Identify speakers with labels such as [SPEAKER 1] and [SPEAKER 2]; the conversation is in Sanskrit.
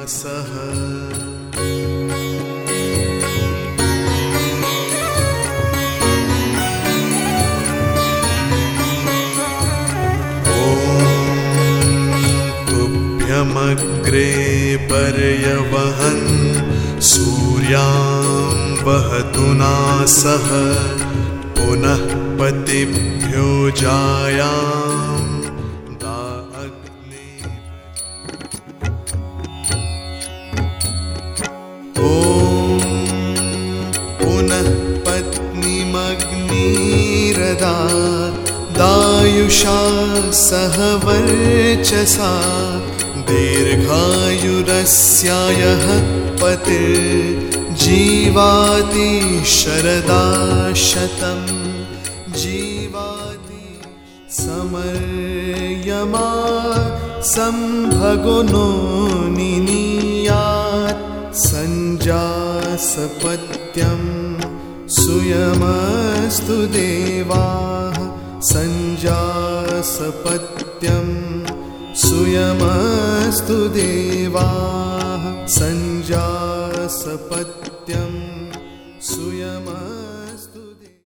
[SPEAKER 1] सह तुभ्यमग्रे पर्यवहन् सूर्यां वहतु नासः पुनः पतिभ्यो जायां दा अग्ने ॐ पुनः पत्नीमग्निरदा दायुषा सह वर्चसा दीर्घायुरस्यायः पतिर्जीवाति शरदा शतं जीवाति समर्यमा संभगुनो निनीयात् सञ्जासपत्यं सुयमस्तु देवाः सञ्जासपत्यं सुयमस्तु देवाः सञ्जासपत्यं सुयमस्तु